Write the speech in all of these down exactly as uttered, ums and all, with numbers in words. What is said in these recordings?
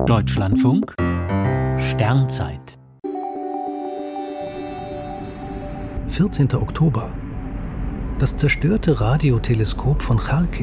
Deutschlandfunk Sternzeit vierzehnter Oktober. Das zerstörte Radioteleskop von Charkiw.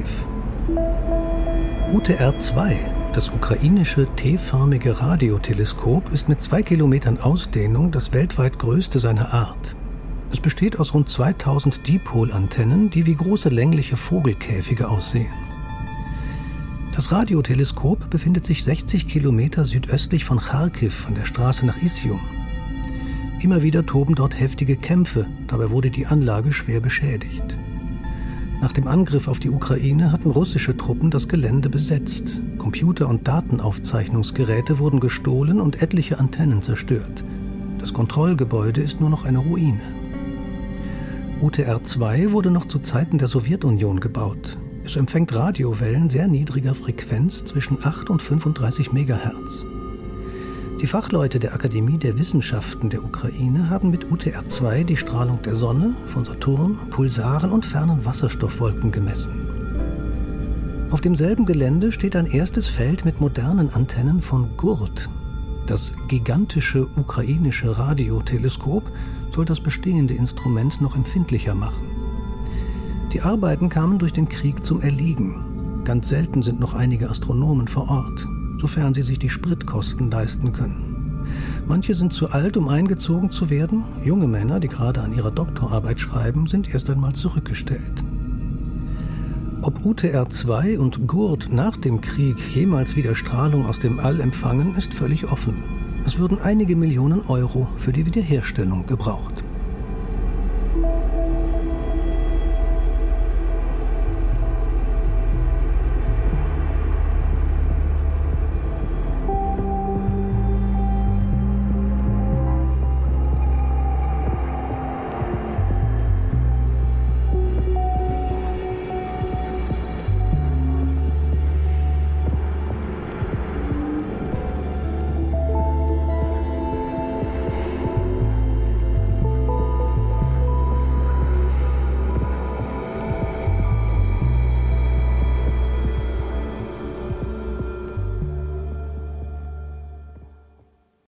U T R zwei, das ukrainische T-förmige Radioteleskop, ist mit zwei Kilometern Ausdehnung das weltweit größte seiner Art. Es besteht aus rund zweitausend Dipol-Antennen, die wie große längliche Vogelkäfige aussehen. Das Radioteleskop befindet sich sechzig Kilometer südöstlich von Charkiw an der Straße nach Isium. Immer wieder toben dort heftige Kämpfe, dabei wurde die Anlage schwer beschädigt. Nach dem Angriff auf die Ukraine hatten russische Truppen das Gelände besetzt. Computer- und Datenaufzeichnungsgeräte wurden gestohlen und etliche Antennen zerstört. Das Kontrollgebäude ist nur noch eine Ruine. U T R zwei wurde noch zu Zeiten der Sowjetunion gebaut. Es empfängt Radiowellen sehr niedriger Frequenz zwischen acht und fünfunddreißig Megahertz. Die Fachleute der Akademie der Wissenschaften der Ukraine haben mit U T R zwei die Strahlung der Sonne, von Saturn, Pulsaren und fernen Wasserstoffwolken gemessen. Auf demselben Gelände steht ein erstes Feld mit modernen Antennen von GURD. Das gigantische ukrainische Radioteleskop soll das bestehende Instrument noch empfindlicher machen. Die Arbeiten kamen durch den Krieg zum Erliegen. Ganz selten sind noch einige Astronomen vor Ort, sofern sie sich die Spritkosten leisten können. Manche sind zu alt, um eingezogen zu werden. Junge Männer, die gerade an ihrer Doktorarbeit schreiben, sind erst einmal zurückgestellt. Ob U T R zwei und GURD nach dem Krieg jemals wieder Strahlung aus dem All empfangen, ist völlig offen. Es würden einige Millionen Euro für die Wiederherstellung gebraucht.